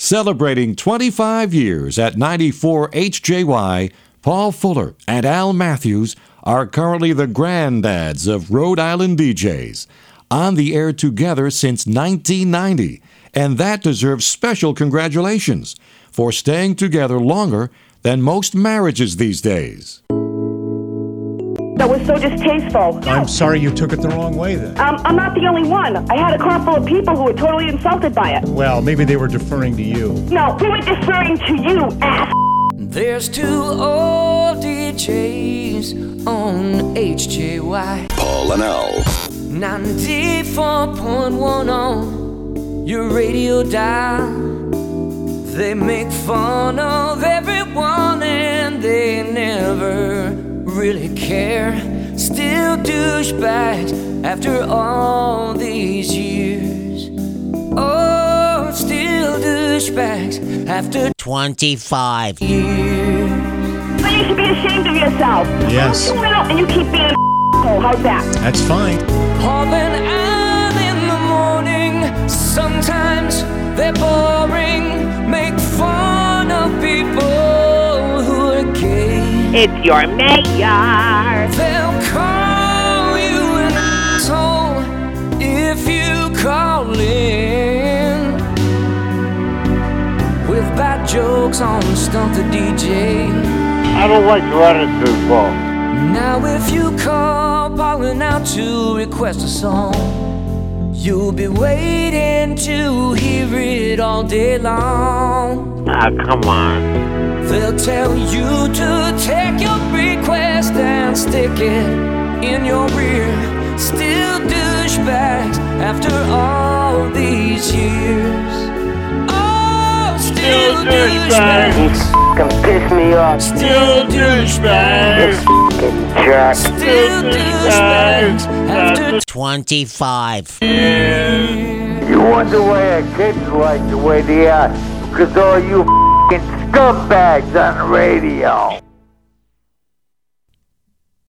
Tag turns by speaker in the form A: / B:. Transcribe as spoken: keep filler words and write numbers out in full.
A: Celebrating twenty-five years at ninety-four H J Y, Paul Fuller and Al Matthews are currently the granddads of Rhode Island D Js. On the air together since nineteen ninety, and that deserves special congratulations for staying together longer than most marriages these days.
B: That was so distasteful.
C: I'm sorry you took it the wrong way then.
B: Um, I'm not the only one. I had a car full of people who were totally insulted by it.
C: Well, maybe they were deferring to you.
B: No, we were deferring to you, ass.
D: There's two old D Js on H J Y.
E: Paul and Al.
D: ninety-four point one on your radio dial. They make fun of everyone and they never really care. Still douchebags after all these years. Oh, still douchebags after
F: twenty-five
D: years.
B: But you should be ashamed of yourself.
C: Yes.
B: You out and you keep being an asshole. How's that?
C: That's fine.
D: Hauling out in the morning. Sometimes they're boring. Make fun of people who are gay.
B: It's your mayor.
D: They'll call you an asshole if you call in with bad jokes on Stump the D J.
G: I don't like your attitude, Paul.
D: Now if you call Paulin out to request a song, you'll be waiting to hear it all day long.
G: Ah, come on.
D: They'll tell you to take your request and stick it in your rear. Still douchebags after all these years. Oh, still douchebags.
G: Fucking piss me off.
D: Still douchebags.
G: Fucking jerk.
D: Still douchebags after
F: twenty-five.
G: You wonder why our kids like the way they are. Because all you fucking scumbags on the radio.